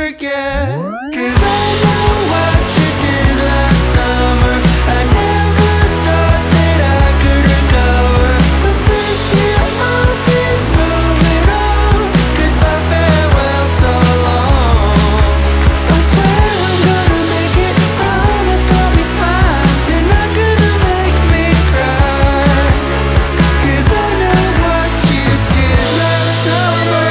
forget. 'Cause I know what you did last summer. I never thought that I could recover, but this year I'll be moving on. Goodbye, farewell, so long. I swear I'm gonna make it, promise I'll be fine. You're not gonna make me cry, 'cause I know what you did last summer.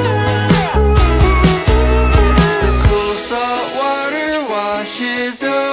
The cool salt water washes over